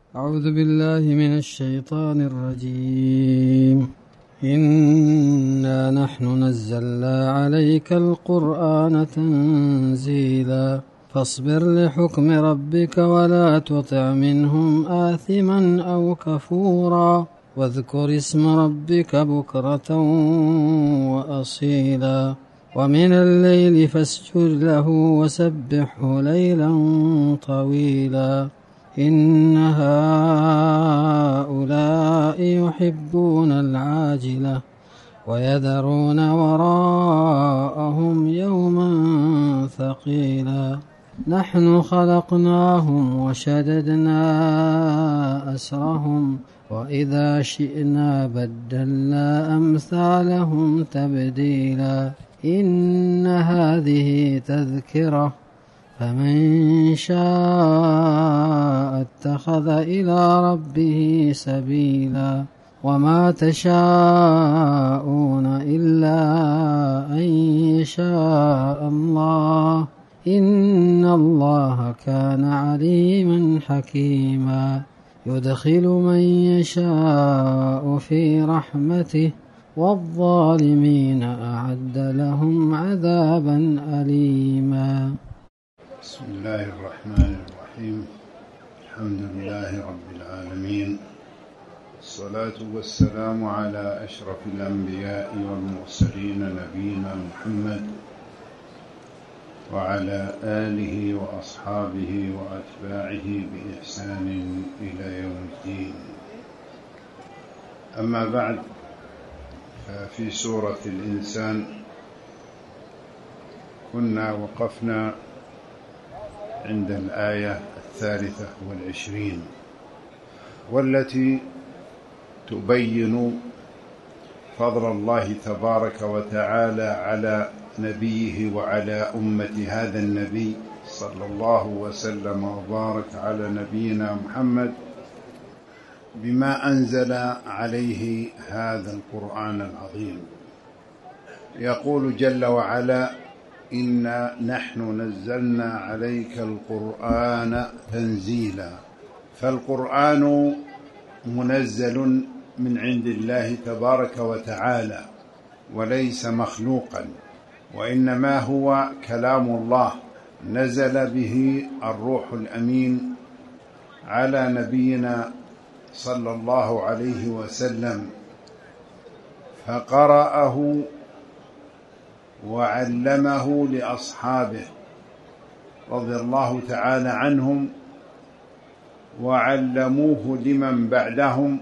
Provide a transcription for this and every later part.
أعوذ بالله من الشيطان الرجيم. إنا نحن نزلنا عليك القرآن تنزيلا فاصبر لحكم ربك ولا تطع منهم آثما أو كفورا واذكر اسم ربك بكرة وأصيلا ومن الليل فاسجد له وسبحه ليلا طويلا إن هؤلاء يحبون العاجلة ويذرون وراءهم يوما ثقيلا نحن خلقناهم وشددنا أسرهم وإذا شئنا بدلنا أمثالهم تبديلا إن هذه تذكرة فمن شاء اتخذ إلى ربه سبيلا وما تشاءون إلا أن يشاء الله إن الله كان عليما حكيما يدخل من يشاء في رحمته والظالمين أعد لهم عذابا أليما. بسم الله الرحمن الرحيم. الحمد لله رب العالمين، الصلاة والسلام على أشرف الأنبياء والمرسلين نبينا محمد وعلى آله وأصحابه وأتباعه بإحسان إلى يوم الدين. أما بعد، ففي سورة الإنسان كنا وقفنا عند الآية 23 والتي تبين فضل الله تبارك وتعالى على نبيه وعلى أمة هذا النبي صلى الله وسلم وبارك على نبينا محمد بما أنزل عليه هذا القرآن العظيم. يقول جل وعلا: إنا نحن نزلنا عليك القرآن تنزيلا. فالقرآن منزل من عند الله تبارك وتعالى وليس مخلوقا، وإنما هو كلام الله نزل به الروح الأمين على نبينا صلى الله عليه وسلم، فقرأه وعلمه لأصحابه رضي الله تعالى عنهم، وعلموه لمن بعدهم،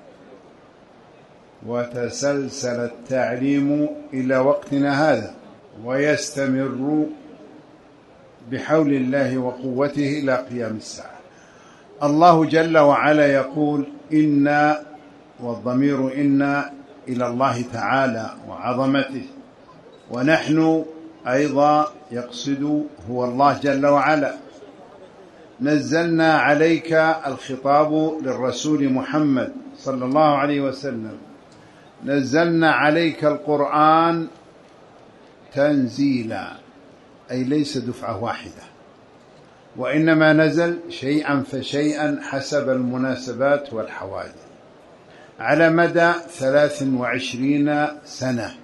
وتسلسل التعليم إلى وقتنا هذا، ويستمر بحول الله وقوته إلى قيام الساعة. الله جل وعلا يقول: إنا، والضمير إنا إلى الله تعالى وعظمته، ونحن أيضا يقصد هو الله جل وعلا. نزلنا عليك، الخطاب للرسول محمد صلى الله عليه وسلم، نزلنا عليك القرآن تنزيلا، أي ليس دفعة واحدة، وإنما نزل شيئا فشيئا حسب المناسبات والحوادث على مدى 23 سنة.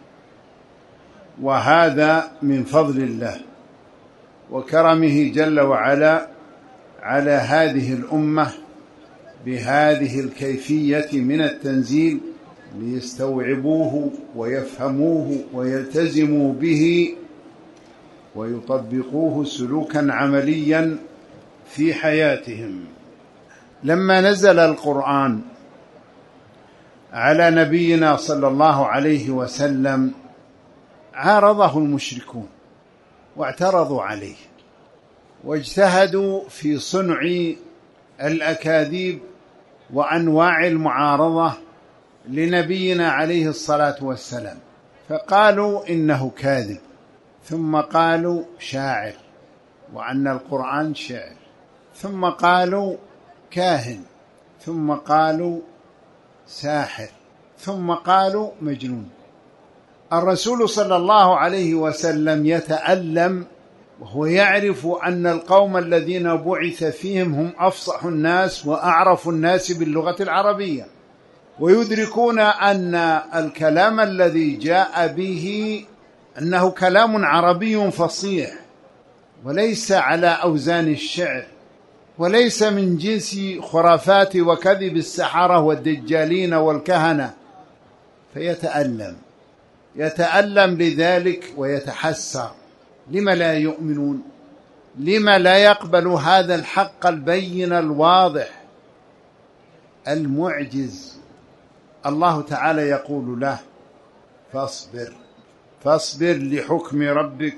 وهذا من فضل الله وكرمه جل وعلا على هذه الأمة بهذه الكيفية من التنزيل، ليستوعبوه ويفهموه ويلتزموا به ويطبقوه سلوكا عمليا في حياتهم. لما نزل القرآن على نبينا صلى الله عليه وسلم عارضه المشركون واعترضوا عليه، واجتهدوا في صنع الأكاذيب وأنواع المعارضة لنبينا عليه الصلاة والسلام، فقالوا إنه كاذب، ثم قالوا شاعر وأن القرآن شعر، ثم قالوا كاهن، ثم قالوا ساحر، ثم قالوا مجنون. الرسول صلى الله عليه وسلم يتألم وهو يعرف أن القوم الذين بعث فيهم هم أفصح الناس وأعرف الناس باللغة العربية، ويدركون أن الكلام الذي جاء به أنه كلام عربي فصيح، وليس على أوزان الشعر، وليس من جنس خرافات وكذب السحرة والدجالين والكهنة، يتألم لذلك ويتحسر. لما لا يؤمنون؟ لما لا يقبل هذا الحق البين الواضح المعجز؟ الله تعالى يقول له: فاصبر لحكم ربك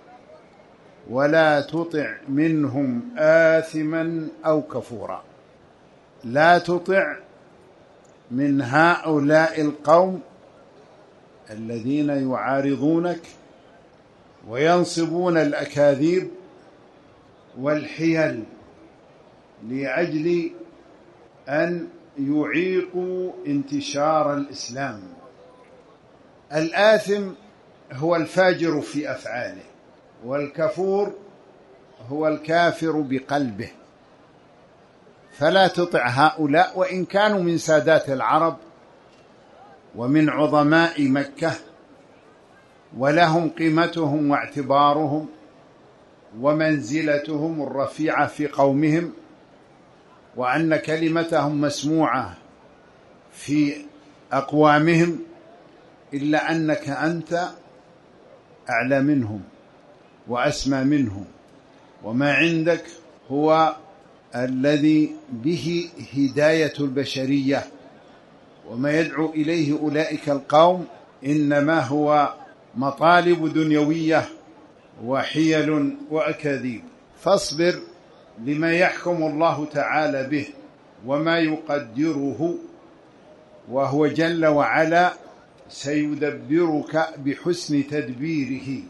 ولا تطع منهم آثما أو كفورا. لا تطع من هؤلاء القوم الذين يعارضونك وينصبون الأكاذيب والحيل لأجل أن يعيقوا انتشار الإسلام. الآثم هو الفاجر في أفعاله، والكفور هو الكافر بقلبه. فلا تطع هؤلاء وإن كانوا من سادات العرب ومن عظماء مكة، ولهم قيمتهم واعتبارهم ومنزلتهم الرفيعة في قومهم، وأن كلمتهم مسموعة في أقوامهم، إلا أنك أنت أعلى منهم وأسمى منهم، وما عندك هو الذي به هداية البشرية، وما يدعو إليه أولئك القوم إنما هو مطالب دنيوية وحيل وأكاذيب. فاصبر لما يحكم الله تعالى به وما يقدره، وهو جل وعلا سيدبرك بحسن تدبيره،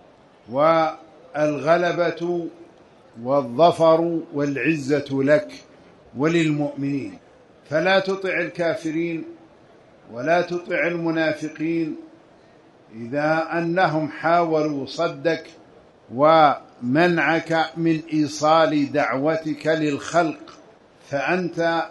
والغلبة والظفر والعزة لك وللمؤمنين. فلا تطع الكافرين ولا تطع المنافقين إذا أنهم حاولوا صدك ومنعك من إيصال دعوتك للخلق، فأنت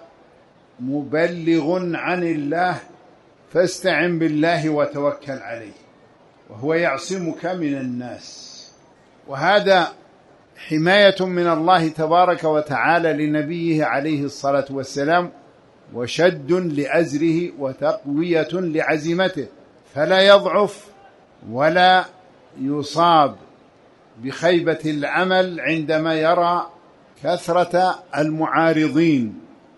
مبلغ عن الله، فاستعن بالله وتوكل عليه، وهو يعصمك من الناس. وهذا حماية من الله تبارك وتعالى لنبيه عليه الصلاة والسلام، وشد لأزره وتقوية لعزيمته، فلا يضعف ولا يصاب بخيبة العمل عندما يرى كثرة المعارضين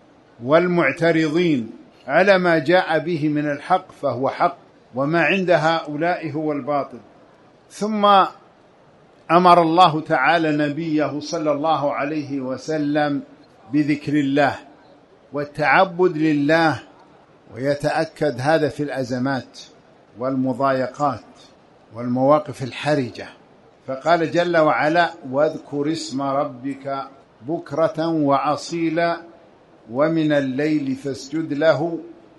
والمعترضين على ما جاء به من الحق، فهو حق، وما عند هؤلاء هو الباطل. ثم أمر الله تعالى نبيه صلى الله عليه وسلم بذكر الله والتعبد لله، ويتأكد هذا في الأزمات والمضايقات والمواقف الحرجة، فقال جل وعلا: واذكر اسم ربك بكرة وأصيلا ومن الليل فاسجد له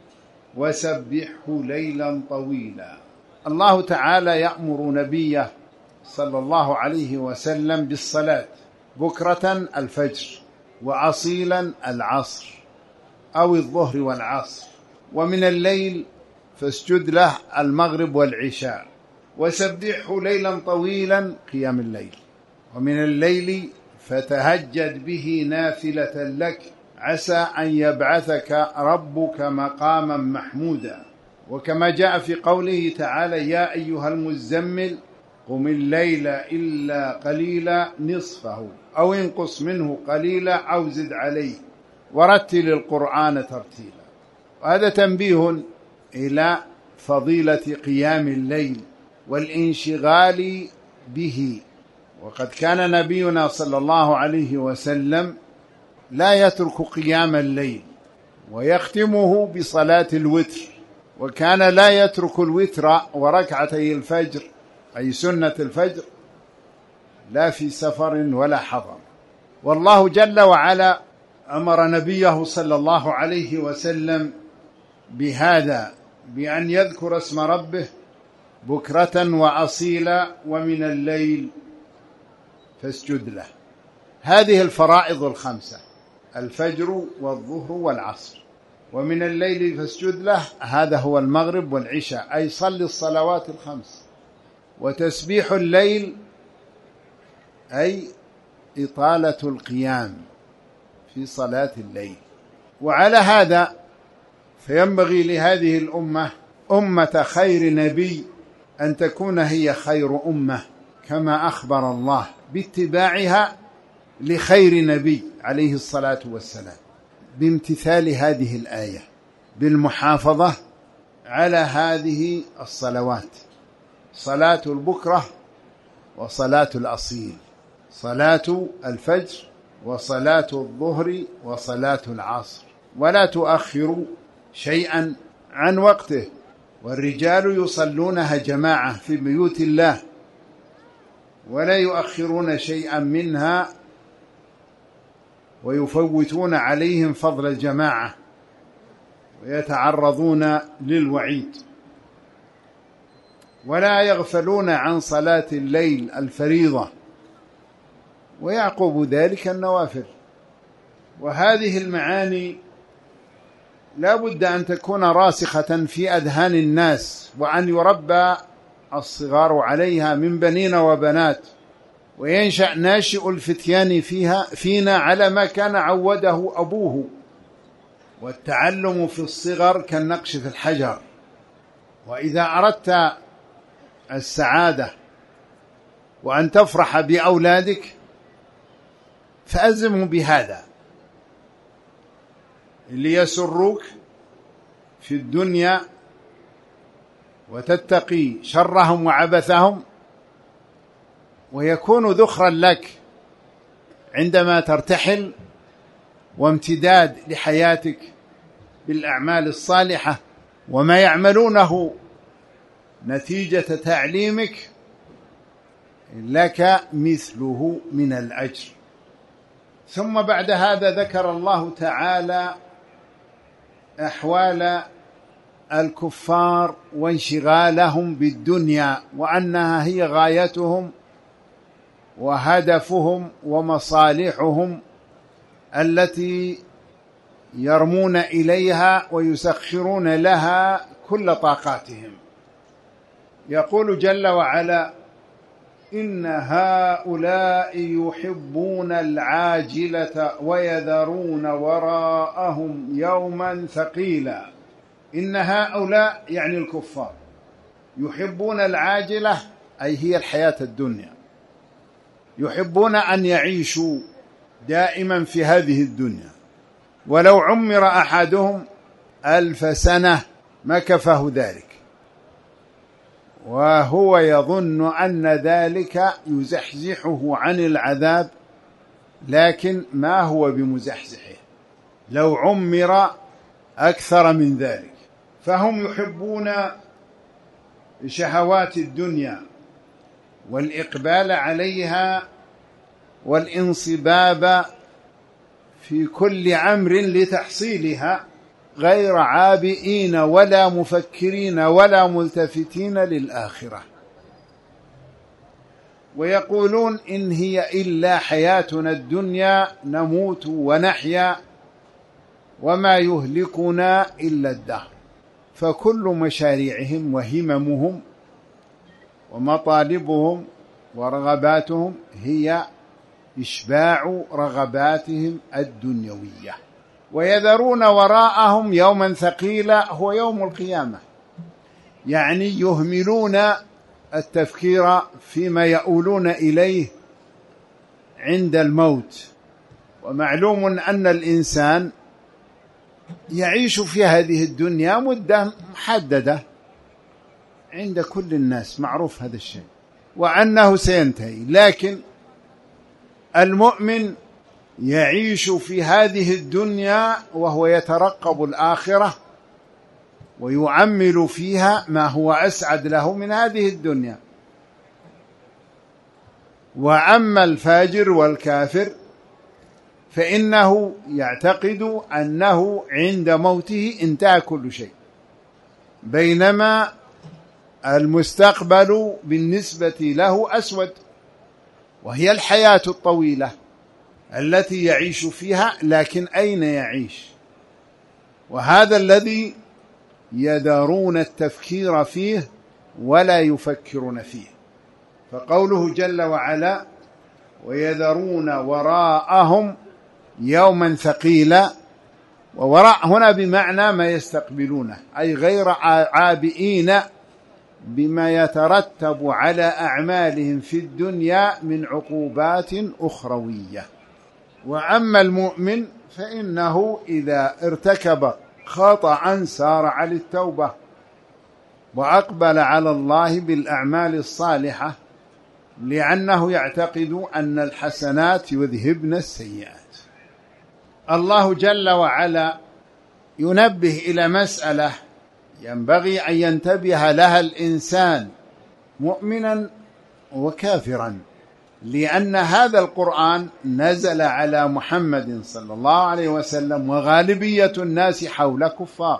وسبحه ليلا طويلا. الله تعالى يأمر نبيه صلى الله عليه وسلم بالصلاة بكرة الفجر، وأصيلا العصر أو الظهر والعصر، ومن الليل فاسجد له المغرب والعشاء، وسبحه ليلا طويلا قيام الليل، ومن الليل فتهجد به نافلة لك عسى أن يبعثك ربك مقاما محمودا. وكما جاء في قوله تعالى: يا أيها المزمل قم الليل إلا قليلا نصفه أو انقص منه قليلا أو زد عليه ورتل القرآن ترتيلا. وهذا تنبيه إلى فضيلة قيام الليل والانشغال به. وقد كان نبينا صلى الله عليه وسلم لا يترك قيام الليل، ويختمه بصلاة الوتر، وكان لا يترك الوتر وركعتي الفجر أي سنة الفجر لا في سفر ولا حضر. والله جل وعلا أمر نبيه صلى الله عليه وسلم بهذا، بأن يذكر اسم ربه بكرة وأصيلا ومن الليل فاسجد له. هذه الفرائض الخمسة: الفجر والظهر والعصر. ومن الليل فاسجد له، هذا هو المغرب والعشاء، أي صل الصلوات الخمس. وتسبيح الليل أي إطالة القيام في صلاة الليل. وعلى هذا فينبغي لهذه الأمة، أمة خير نبي، أن تكون هي خير أمة كما أخبر الله باتباعها لخير نبي عليه الصلاة والسلام، بامتثال هذه الآية، بالمحافظة على هذه الصلوات: صلاة البكرة وصلاة الأصيل، صلاة الفجر وصلاة الظهر وصلاة العصر، ولا تؤخروا شيئا عن وقته. والرجال يصلونها جماعة في بيوت الله، ولا يؤخرون شيئا منها ويفوتون عليهم فضل الجماعة ويتعرضون للوعيد. ولا يغفلون عن صلاة الليل الفريضة ويعقب ذلك النوافل. وهذه المعاني لا بد أن تكون راسخة في أذهان الناس، وأن يربى الصغار عليها من بنين وبنات، وينشأ ناشئ الفتيان فينا على ما كان عوده أبوه. والتعلم في الصغر كالنقش في الحجر. وإذا أردت السعادة وأن تفرح بأولادك فألزمهم بهذا ليسروك في الدنيا وتتقي شرهم وعبثهم، ويكون ذخرا لك عندما ترتحل وامتداد لحياتك بالأعمال الصالحة وما يعملونه نتيجة تعليمك لك مثله من الأجر. ثم بعد هذا ذكر الله تعالى أحوال الكفار وانشغالهم بالدنيا، وأنها هي غايتهم وهدفهم ومصالحهم التي يرمون إليها ويسخرون لها كل طاقاتهم. يقول جل وعلا: إن هؤلاء يحبون العاجلة ويذرون وراءهم يوما ثقيلا. إن هؤلاء يعني الكفار يحبون العاجلة، أي هي الحياة الدنيا، يحبون أن يعيشوا دائما في هذه الدنيا، ولو عمر أحدهم 1000 سنة ما كفاه ذلك، وهو يظن أن ذلك يزحزحه عن العذاب، لكن ما هو بمزحزحه لو عمر أكثر من ذلك. فهم يحبون شهوات الدنيا والإقبال عليها والانصباب في كل أمر لتحصيلها، غير عابئين ولا مفكرين ولا ملتفتين للآخرة. ويقولون: إن هي إلا حياتنا الدنيا نموت ونحيا وما يهلكنا إلا الدهر. فكل مشاريعهم وهممهم ومطالبهم ورغباتهم هي إشباع رغباتهم الدنيوية. ويذرون وراءهم يوما ثقيلا هو يوم القيامة، يعني يهملون التفكير فيما يؤولون إليه عند الموت. ومعلوم أن الإنسان يعيش في هذه الدنيا مدة محددة عند كل الناس، معروف هذا الشيء، وأنه سينتهي. لكن المؤمن يعيش في هذه الدنيا وهو يترقب الآخرة ويعمل فيها ما هو أسعد له من هذه الدنيا. وأما الفاجر والكافر فإنه يعتقد أنه عند موته انتهى كل شيء، بينما المستقبل بالنسبة له أسود، وهي الحياة الطويلة التي يعيش فيها، لكن أين يعيش؟ وهذا الذي يدارون التفكير فيه ولا يفكرون فيه. فقوله جل وعلا: ويذرون وراءهم يوما ثقيلا، ووراء هنا بمعنى ما يستقبلونه، أي غير عابئين بما يترتب على أعمالهم في الدنيا من عقوبات أخروية. وأما المؤمن فإنه إذا ارتكب خطأ سارع للتوبة وأقبل على الله بالأعمال الصالحة، لأنه يعتقد أن الحسنات يذهبن السيئات. الله جل وعلا ينبه إلى مسألة ينبغي أن ينتبه لها الإنسان مؤمنا وكافرا، لأن هذا القرآن نزل على محمد صلى الله عليه وسلم، وغالبية الناس حول كفار،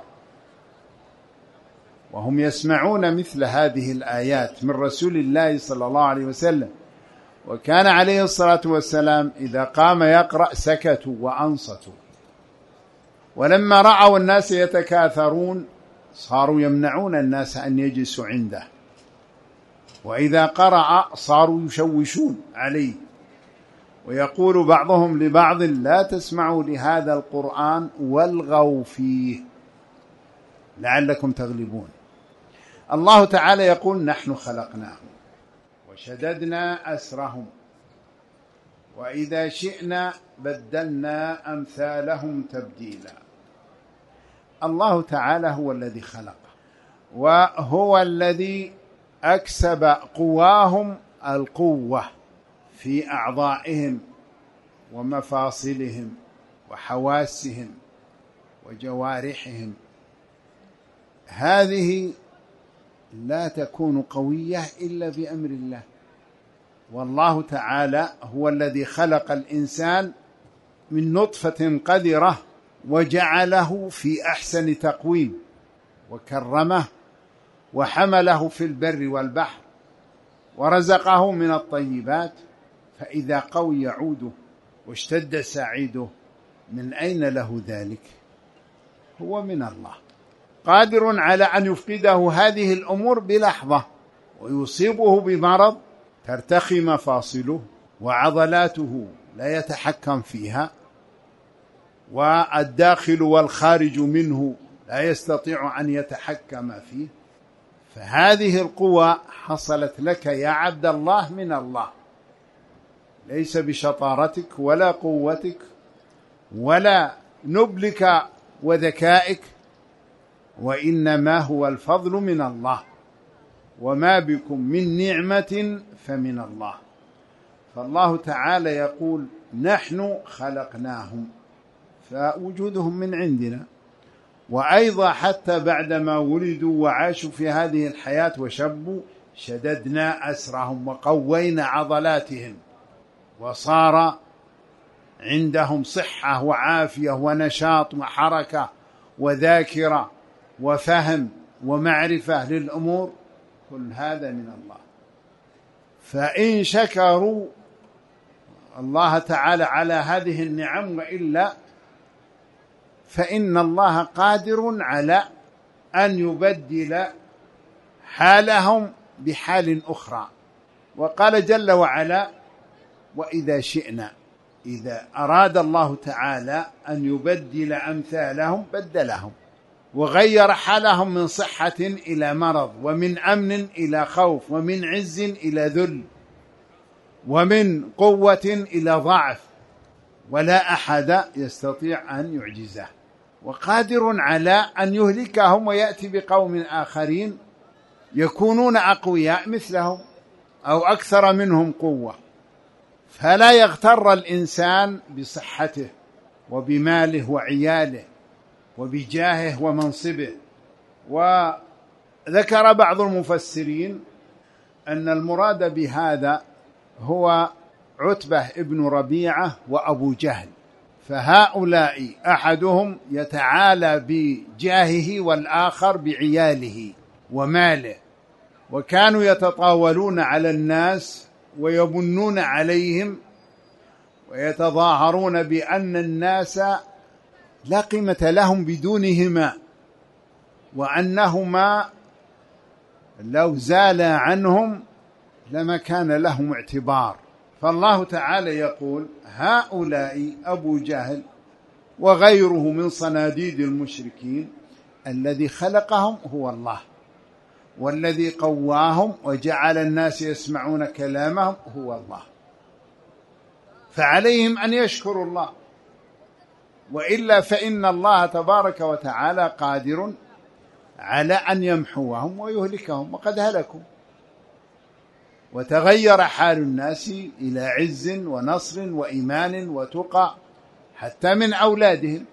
وهم يسمعون مثل هذه الآيات من رسول الله صلى الله عليه وسلم. وكان عليه الصلاة والسلام إذا قام يقرأ سكتوا وأنصتوا، ولما رأوا الناس يتكاثرون صاروا يمنعون الناس أن يجلسوا عنده، وإذا قرأ صاروا يشوشون عليه، ويقول بعضهم لبعض: لا تسمعوا لهذا القرآن والغوا فيه لعلكم تغلبون. الله تعالى يقول: نحن خلقناهم وشددنا أسرهم وإذا شئنا بدلنا أمثالهم تبديلا. الله تعالى هو الذي خلق، وهو الذي أكسب قواهم القوة في أعضائهم ومفاصلهم وحواسهم وجوارحهم. هذه لا تكون قوية إلا بأمر الله. والله تعالى هو الذي خلق الإنسان من نطفة قذرة وجعله في أحسن تقويم، وكرمه وحمله في البر والبحر ورزقه من الطيبات، فإذا قوي عوده واشتد سعيده من أين له ذلك؟ هو من الله، قادر على أن يفقده هذه الأمور بلحظة ويصيبه بمرض ترتخي مفاصله وعضلاته لا يتحكم فيها، والداخل والخارج منه لا يستطيع أن يتحكم فيه. فهذه القوة حصلت لك يا عبد الله من الله، ليس بشطارتك ولا قوتك ولا نبلك وذكائك، وإنما هو الفضل من الله، وما بكم من نعمة فمن الله. فالله تعالى يقول: نحن خلقناهم، فوجودهم من عندنا. وأيضا حتى بعدما ولدوا وعاشوا في هذه الحياة وشبوا شددنا أسرهم وقوينا عضلاتهم، وصار عندهم صحة وعافية ونشاط وحركة وذاكرة وفهم ومعرفة للأمور. كل هذا من الله. فإن شكروا الله تعالى على هذه النعم، وإلا فإن الله قادر على أن يبدل حالهم بحال أخرى. وقال جل وعلا: وإذا شئنا، إذا أراد الله تعالى أن يبدل أمثالهم بدلهم، وغير حالهم من صحة إلى مرض، ومن أمن إلى خوف، ومن عز إلى ذل، ومن قوة إلى ضعف، ولا أحد يستطيع أن يعجزه. وقادر على أن يهلكهم ويأتي بقوم آخرين يكونون أقوياء مثلهم أو أكثر منهم قوة. فلا يغتر الإنسان بصحته وبماله وعياله وبجاهه ومنصبه. وذكر بعض المفسرين أن المراد بهذا هو عتبة ابن ربيعة وأبو جهل، فهؤلاء أحدهم يتعالى بجاهه والآخر بعياله وماله، وكانوا يتطاولون على الناس ويمنون عليهم ويتظاهرون بأن الناس لا قيمة لهم بدونهما، وأنهما لو زالا عنهم لما كان لهم اعتبار. فالله تعالى يقول: هؤلاء أبو جهل وغيره من صناديد المشركين الذي خلقهم هو الله، والذي قواهم وجعل الناس يسمعون كلامهم هو الله، فعليهم أن يشكروا الله، وإلا فإن الله تبارك وتعالى قادر على أن يمحوهم ويهلكهم، وقد هلكوا وتغير حال الناس إلى عز ونصر وإيمان وتقى حتى من أولادهم،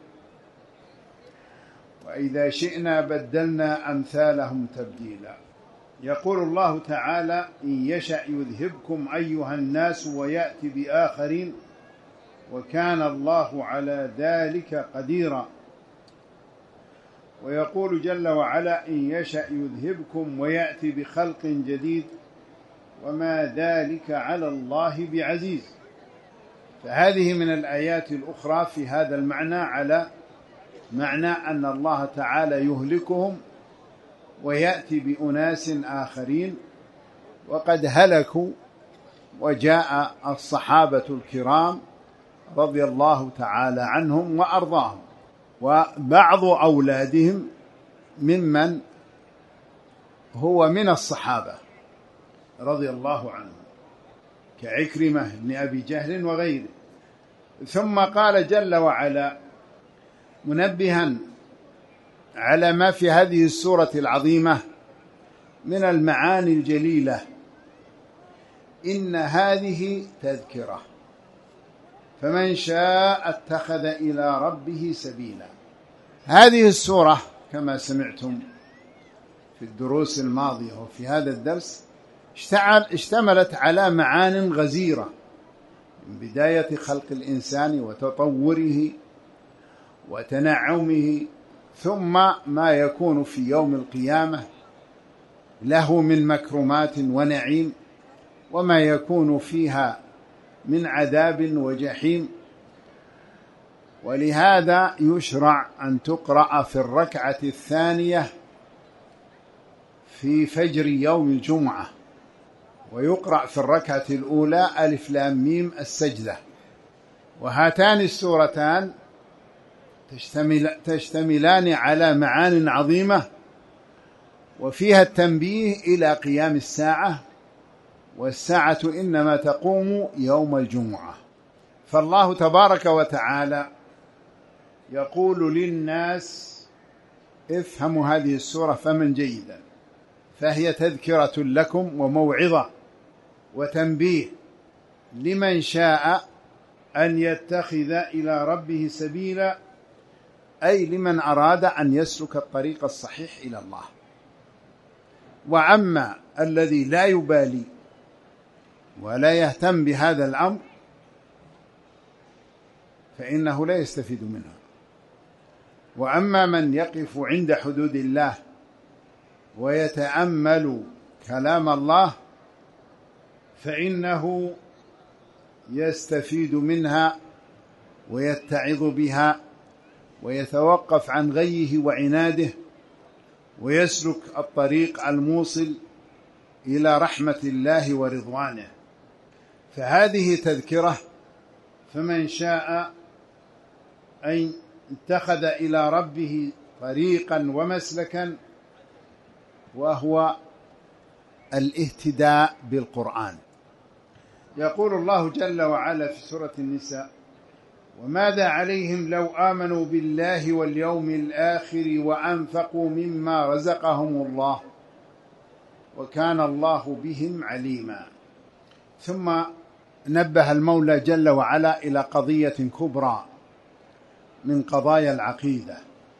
وإذا شئنا بدلنا أمثالهم تبديلا. يقول الله تعالى: إن يشأ يذهبكم أيها الناس ويأتي بآخرين وكان الله على ذلك قديرا. ويقول جل وعلا: إن يشأ يذهبكم ويأتي بخلق جديد وما ذلك على الله بعزيز. فهذه من الآيات الأخرى في هذا المعنى على معنى أن الله تعالى يهلكهم ويأتي بأناس آخرين، وقد هلكوا وجاء الصحابة الكرام رضي الله تعالى عنهم وأرضاهم، وبعض أولادهم ممن هو من الصحابة رضي الله عنهم كعكرمة بن أبي جهل وغيره. ثم قال جل وعلا منبها على ما في هذه السورة العظيمة من المعاني الجليلة: إن هذه تذكرة فمن شاء اتخذ إلى ربه سبيلا. هذه السورة كما سمعتم في الدروس الماضية وفي هذا الدرس اشتملت على معان غزيرة، من بداية خلق الإنسان وتطوره وتنعمه، ثم ما يكون في يوم القيامة له من مكرمات ونعيم، وما يكون فيها من عذاب وجحيم. ولهذا يشرع أن تقرأ في الركعة الثانية في فجر يوم الجمعة، ويقرأ في الركعة الأولى ألف لام ميم السجدة. وهاتان السورتان تشتملان على معان عظيمة، وفيها التنبيه إلى قيام الساعة، والساعة إنما تقوم يوم الجمعة. فالله تبارك وتعالى يقول للناس: افهموا هذه السورة فهما جيدا، فهي تذكرة لكم وموعظة وتنبيه لمن شاء أن يتخذ إلى ربه سبيلا، أي لمن أراد أن يسلك الطريق الصحيح إلى الله. وأما الذي لا يبالي ولا يهتم بهذا الأمر فإنه لا يستفيد منها. وأما من يقف عند حدود الله ويتأمل كلام الله فإنه يستفيد منها ويتعظ بها ويتوقف عن غيه وعناده، ويسلك الطريق الموصل إلى رحمة الله ورضوانه. فهذه تذكرة، فمن شاء أن اتخذ إلى ربه طريقا ومسلكا، وهو الاهتداء بالقرآن. يقول الله جل وعلا في سورة النساء: وماذا عليهم لو آمنوا بالله واليوم الآخر وأنفقوا مما رزقهم الله وكان الله بهم عليما. ثم نبه المولى جل وعلا إلى قضية كبرى من قضايا العقيدة،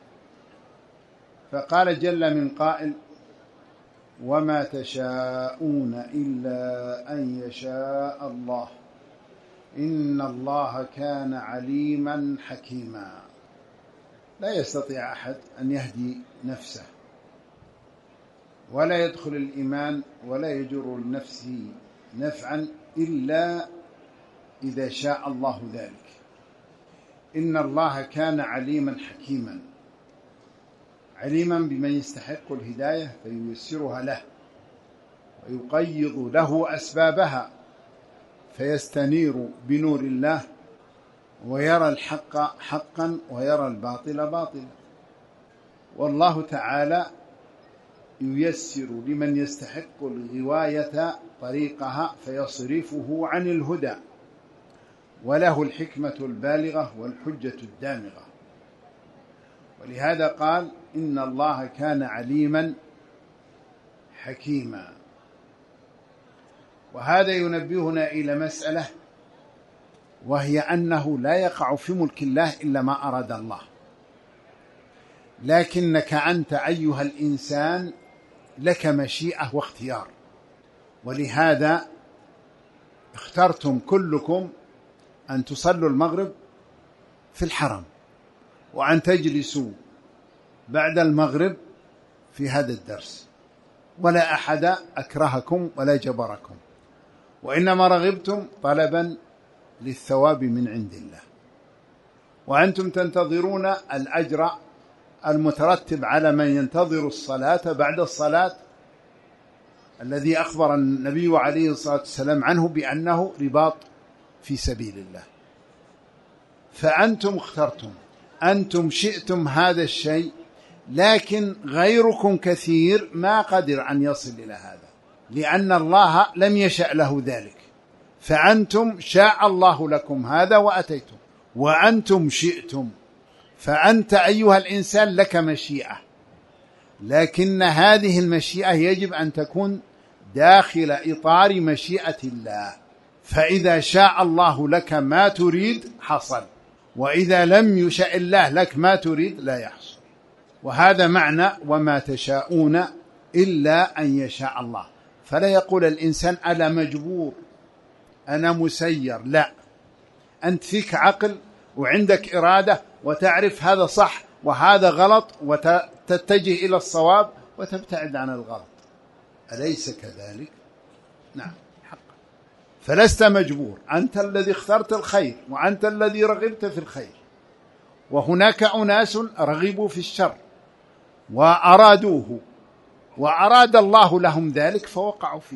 فقال جل من قائل: وما تشاءون إلا أن يشاء الله إن الله كان عليما حكيما. لا يستطيع أحد أن يهدي نفسه ولا يدخل الإيمان ولا يجر لنفسه نفعا إلا إذا شاء الله ذلك. إن الله كان عليما حكيما، عليما بمن يستحق الهداية فييسرها له ويقيض له أسبابها فيستنير بنور الله ويرى الحق حقا ويرى الباطل باطلا. والله تعالى ييسر لمن يستحق الغواية طريقها فيصرفه عن الهدى، وله الحكمة البالغة والحجة الدامغة. ولهذا قال إن الله كان عليما حكيما. وهذا ينبهنا إلى مسألة، وهي أنه لا يقع في ملك الله إلا ما أراد الله، لكنك أنت أيها الإنسان لك مشيئة واختيار. ولهذا اخترتم كلكم أن تصلوا المغرب في الحرم، وأن تجلسوا بعد المغرب في هذا الدرس، ولا أحد أكرهكم ولا جبركم، وإنما رغبتم طلبا للثواب من عند الله، وأنتم تنتظرون الأجر المترتب على من ينتظر الصلاة بعد الصلاة، الذي أخبر النبي عليه الصلاة والسلام عنه بأنه رباط في سبيل الله. فأنتم اخترتم، أنتم شئتم هذا الشيء، لكن غيركم كثير ما قدر أن يصل إلى هذا، لأن الله لم يشأ له ذلك. فأنتم شاء الله لكم هذا وأتيتم، وأنتم شئتم. فأنت أيها الإنسان لك مشيئة، لكن هذه المشيئة يجب أن تكون داخل إطار مشيئة الله. فإذا شاء الله لك ما تريد حصل، وإذا لم يشاء الله لك ما تريد لا يحصل. وهذا معنى وما تشاءون إلا أن يشاء الله. فلا يقول الإنسان أنا مجبور، أنا مسير، لا، أنت فيك عقل وعندك إرادة وتعرف هذا صح وهذا غلط، وتتجه إلى الصواب وتبتعد عن الغلط. أليس كذلك؟ نعم حقا. فلست مجبور، أنت الذي اخترت الخير، وأنت الذي رغبت في الخير. وهناك أناس رغبوا في الشر وأرادوه، وأراد الله لهم ذلك فوقعوا فيه.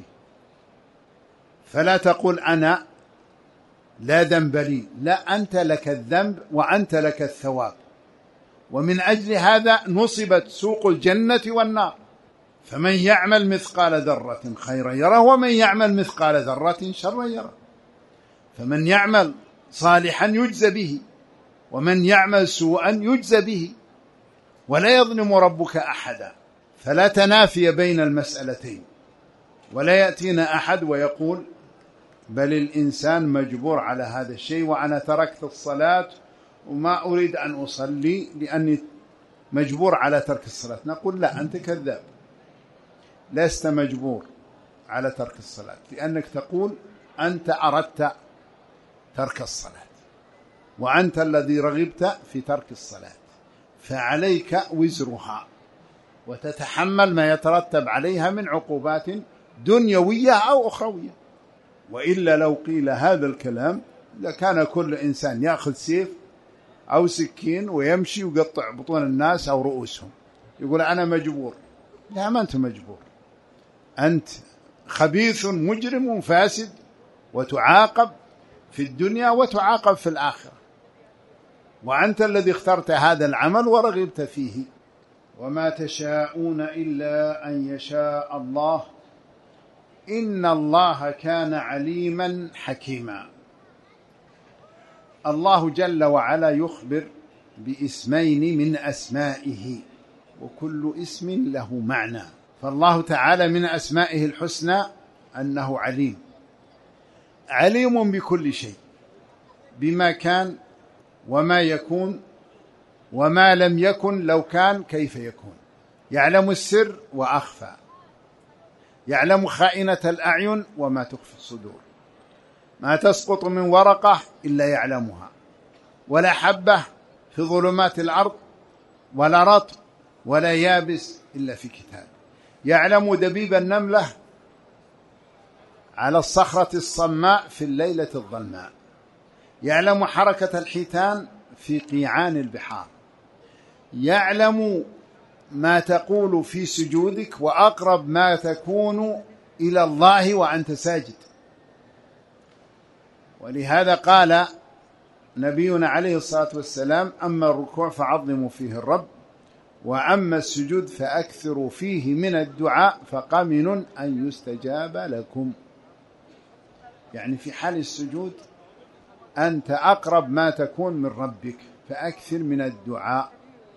فلا تقول أنا لا ذنب لي، لا، أنت لك الذنب وأنت لك الثواب. ومن أجل هذا نصبت سوق الجنة والنار، فمن يعمل مثقال ذرة خيرا يره، ومن يعمل مثقال ذرة شرا يره. فمن يعمل صالحا يجزى به، ومن يعمل سوءا يجزى به، ولا يظلم ربك أحدا. فلا تنافي بين المسألتين، ولا يأتينا أحد ويقول بل الإنسان مجبور على هذا الشيء، وأنا تركت الصلاة وما أريد أن أصلي لأني مجبور على ترك الصلاة. نقول لا، أنت كذاب، لست مجبور على ترك الصلاة، لأنك تقول أنت أردت ترك الصلاة، وأنت الذي رغبت في ترك الصلاة، فعليك وزرها وتتحمل ما يترتب عليها من عقوبات دنيوية أو أخروية. وإلا لو قيل هذا الكلام لكان كل إنسان يأخذ سيف أو سكين ويمشي ويقطع بطون الناس أو رؤوسهم، يقول أنا مجبور. لا، ما أنت مجبور، أنت خبيث مجرم فاسد، وتعاقب في الدنيا وتعاقب في الآخرة، وأنت الذي اخترت هذا العمل ورغبت فيه. وما تشاءون إلا أن يشاء الله إن الله كان عليما حكيما. الله جل وعلا يخبر باسمين من أسمائه، وكل اسم له معنى. فالله تعالى من أسمائه الحسنى أنه عليم، عليم بكل شيء، بما كان وما يكون وما لم يكن لو كان كيف يكون، يعلم السر وأخفى، يعلم خائنة الأعين وما تخفي الصدور، ما تسقط من ورقة إلا يعلمها، ولا حبة في ظلمات الأرض ولا رطب ولا يابس إلا في كتاب، يعلم دبيب النملة على الصخرة الصماء في الليلة الظلماء، يعلم حركة الحيتان في قيعان البحار، يعلم ما تقول في سجودك وأقرب ما تكون إلى الله وأنت ساجد. ولهذا قال نبينا عليه الصلاة والسلام: أما الركوع فعظموا فيه الرب، وأما السجود فأكثروا فيه من الدعاء فقمن أن يستجاب لكم. يعني في حال السجود أنت أقرب ما تكون من ربك، فأكثر من الدعاء،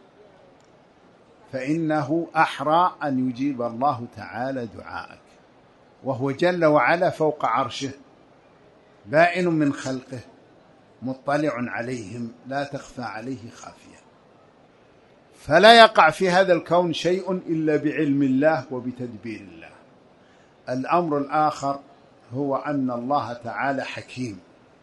فإنه أحرى أن يجيب الله تعالى دعاءك، وهو جل وعلا فوق عرشه، بائن من خلقه، مطلع عليهم، لا تخفى عليه خافية. فلا يقع في هذا الكون شيء إلا بعلم الله وبتدبير الله. الأمر الآخر هو أن الله تعالى حكيم،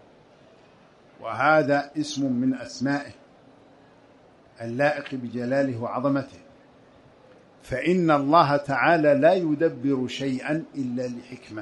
وهذا اسم من أسمائه اللائق بجلاله وعظمته، فإن الله تعالى لا يدبر شيئا إلا لحكمة،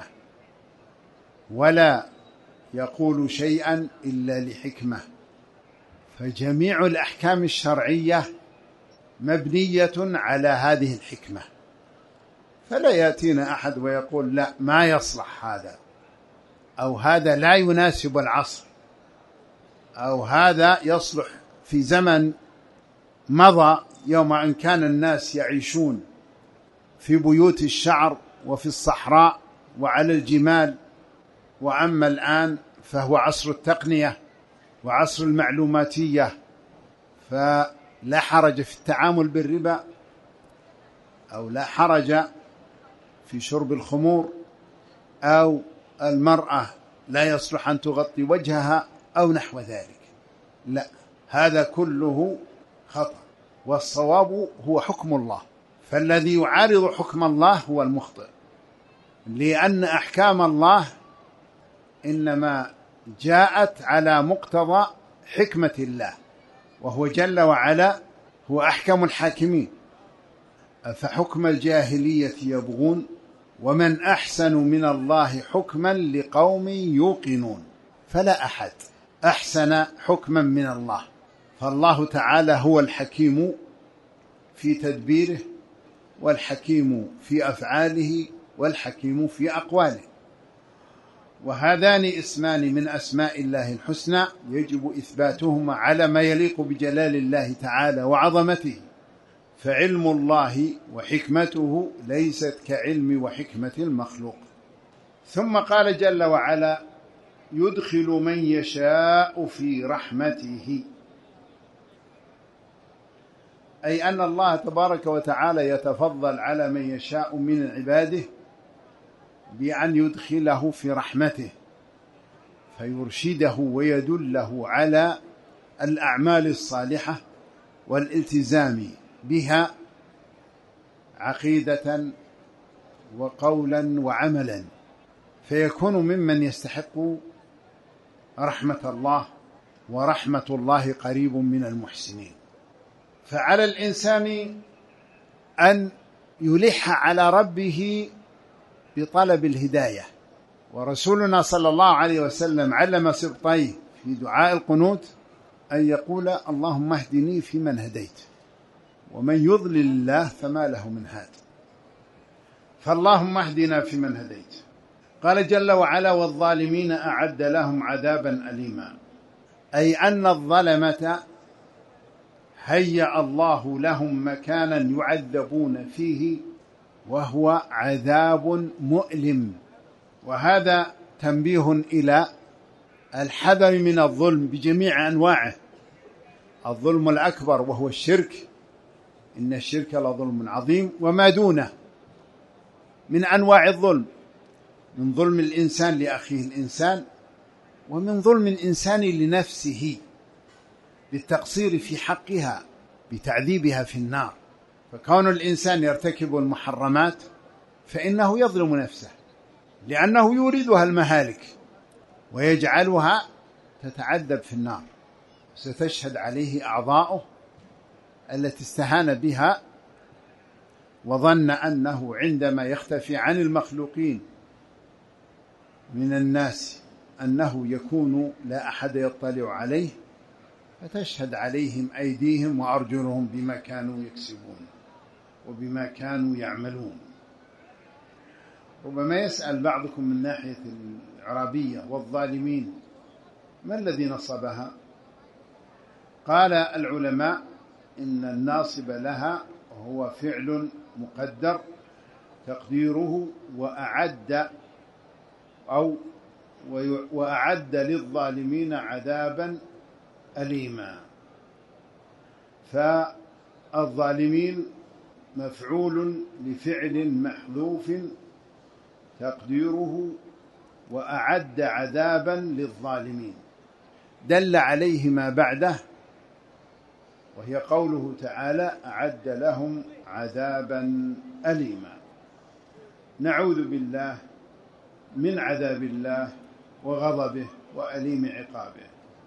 ولا يقول شيئا إلا لحكمة، فجميع الأحكام الشرعية مبنية على هذه الحكمة. فلا يأتينا أحد ويقول لا، ما يصلح هذا، أو هذا لا يناسب العصر، أو هذا يصلح في زمن مضى يوم أن كان الناس يعيشون في بيوت الشعر وفي الصحراء وعلى الجمال، وأما الآن فهو عصر التقنية وعصر المعلوماتية، فلا حرج في التعامل بالربا، أو لا حرج في شرب الخمور، أو المرأة لا يصلح أن تغطي وجهها أو نحو ذلك. لا، هذا كله خطأ، والصواب هو حكم الله. فالذي يعارض حكم الله هو المخطئ، لأن أحكام الله إنما جاءت على مقتضى حكمة الله، وهو جل وعلا هو أحكم الحاكمين. أفحكم الجاهلية يبغون ومن أحسن من الله حكما لقوم يوقنون. فلا أحد أحسن حكما من الله، فالله تعالى هو الحكيم في تدبيره، والحكيم في أفعاله، والحكيم في أقواله، وهذان اسمان من أسماء الله الحسنى يجب إثباتهما على ما يليق بجلال الله تعالى وعظمته، فعلم الله وحكمته ليست كعلم وحكمة المخلوق. ثم قال جل وعلا: يدخل من يشاء في رحمته، أي أن الله تبارك وتعالى يتفضل على من يشاء من عباده بأن يدخله في رحمته، فيرشده ويدله على الأعمال الصالحة والالتزام بها عقيدة وقولا وعملا، فيكون ممن يستحق رحمة الله، ورحمة الله قريب من المحسنين. فعلى الإنسان أن يلح على ربه بطلب الهداية، ورسولنا صلى الله عليه وسلم علم سبطيه في دعاء القنوت أن يقول: اللهم اهدني فيمن هديت، ومن يضلل الله فما له من هاد. فاللهم اهدنا فيمن هديت. قال جل وعلا: والظالمين أعد لهم عذابا أليما، أي أن الظلمة هيأ الله لهم مكانا يعذبون فيه، وهو عذاب مؤلم. وهذا تنبيه إلى الحذر من الظلم بجميع أنواعه. الظلم الأكبر وهو الشرك، إن الشرك لظلم عظيم، وما دونه من أنواع الظلم، من ظلم الإنسان لأخيه الإنسان، ومن ظلم الإنسان لنفسه بالتقصير في حقها بتعذيبها في النار. فكون الإنسان يرتكب المحرمات فإنه يظلم نفسه، لأنه يوردها المهالك ويجعلها تتعذب في النار، ستشهد عليه أعضاؤه التي استهان بها وظن أنه عندما يختفي عن المخلوقين من الناس أنه يكون لا أحد يطلع عليه، فتشهد عليهم أيديهم وأرجلهم بما كانوا يكسبون وبما كانوا يعملون. ربما يسأل بعضكم من ناحية الإعرابية والظالمين ما الذي نصبها؟ قال العلماء إن الناصب لها هو فعل مقدر تقديره وأعد للظالمين عذابا أليما. فالظالمين مفعول لفعل محذوف تقديره وأعد عذابا للظالمين، دل عليه ما بعده وهي قوله تعالى أعد لهم عذابا أليما. نعوذ بالله من عذاب الله وغضبه وأليم عقابه.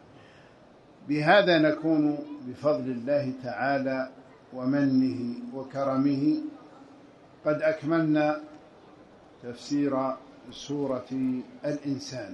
بهذا نكون بفضل الله تعالى ومنه وكرمه قد أكملنا تفسير سورة الإنسان.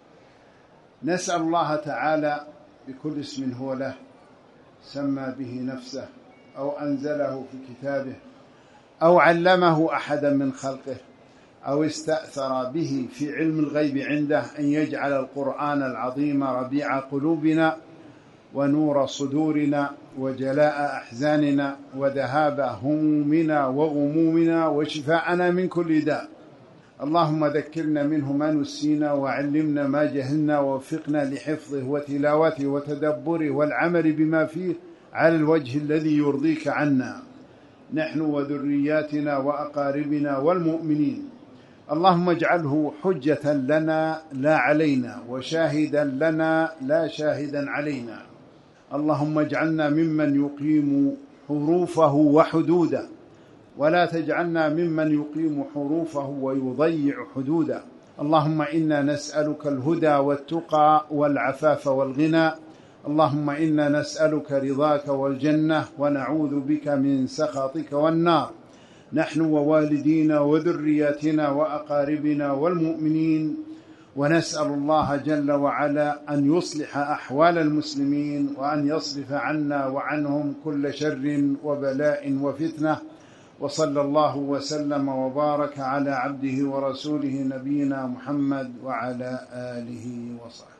نسأل الله تعالى بكل اسم هو له سمى به نفسه أو أنزله في كتابه أو علمه أحدا من خلقه أو استأثر به في علم الغيب عنده أن يجعل القرآن العظيم ربيع قلوبنا ونور صدورنا وجلاء أحزاننا وذهاب همومنا وغمومنا وشفاءنا من كل داء. اللهم ذكرنا منه ما نسينا وعلمنا ما جهلنا ووفقنا لحفظه وتلاوته وتدبره والعمل بما فيه على الوجه الذي يرضيك عنا نحن وذرياتنا وأقاربنا والمؤمنين. اللهم اجعله حجة لنا لا علينا وشاهدا لنا لا شاهدا علينا. اللهم اجعلنا ممن يقيم حروفه وحدوده ولا تجعلنا ممن يقيم حروفه ويضيع حدوده. اللهم إنا نسألك الهدى والتقى والعفاف والغنى. اللهم إنا نسألك رضاك والجنة ونعوذ بك من سخطك والنار، نحن ووالدينا وذرياتنا وأقاربنا والمؤمنين. ونسأل الله جل وعلا أن يصلح أحوال المسلمين وأن يصرف عنا وعنهم كل شر وبلاء وفتنة. وصلى الله وسلم وبارك على عبده ورسوله نبينا محمد وعلى آله وصحبه.